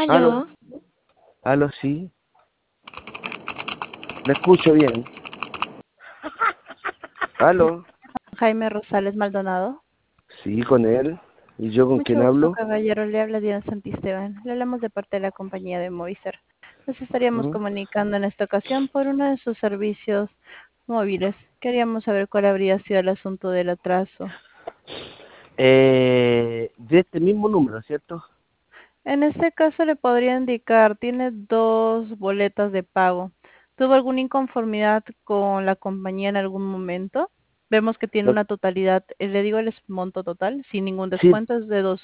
Aló, Aló, aló, sí, le escucho bien. sí, Aló, Jaime Rosales Maldonado. sí, con él. ¿Y yo con quién Mucho gusto, hablo? caballero. Le habla Diana Santisteban. Le hablamos de parte de la compañía de Movistar. Nos estaríamos ¿Mm? comunicando en esta ocasión por uno de sus servicios móviles. Queríamos saber cuál habría sido el asunto del atraso. De este mismo número, ¿cierto? En este caso le podría indicar, tiene dos boletas de pago. ¿Tuvo alguna inconformidad con la compañía en algún momento? Vemos que tiene Lo- una totalidad, le digo el monto total, sin ningún Sí. descuento, es de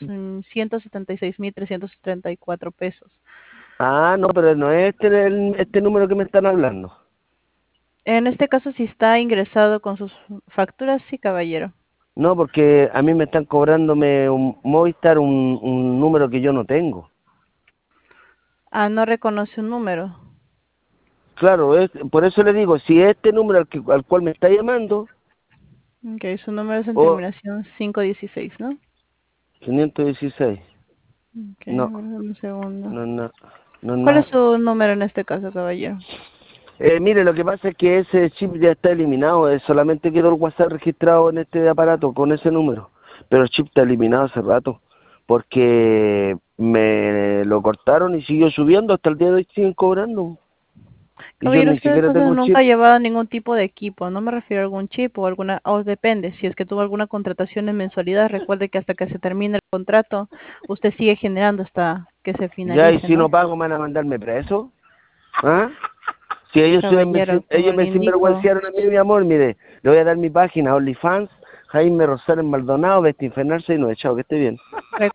276.334 pesos. Ah, no, pero no es este número que me están hablando. En este caso, si está ingresado con sus facturas, sí, caballero. No, porque a mí me están cobrándome un Movistar, un número que yo no tengo. Ah, no reconoce un número. Claro, por eso le digo, si este número al cual me está llamando, Ok, su número es en o terminación 516, ¿no? 516, Ok, a no, ver, dame un segundo. no, no, no, ¿Cuál es no. su número en este caso, caballero? Mire, lo que pasa es que ese chip ya está eliminado, solamente quedó el WhatsApp registrado en este aparato con ese número, pero el chip está eliminado hace rato, porque me lo cortaron y siguió subiendo, hasta el día de hoy siguen cobrando, y yo Caballero, ni usted siquiera entonces tengo el nunca chip. ha llevado ningún tipo de equipo, no me refiero a algún chip o alguna, o depende, si es que tuvo alguna contratación en mensualidad, recuerde que hasta que se termine el contrato, usted sigue generando hasta que se Ya, y finalice, si ¿no? no pago, ¿me van a mandarme preso? ¿Ah? Si Caballero, como ellos le me indico, sinvergüenciaron a mí, mi amor, mire, le voy a dar mi página, OnlyFans, Jaime Rosales Maldonado, Besti Infernal 69, chao, que esté bien.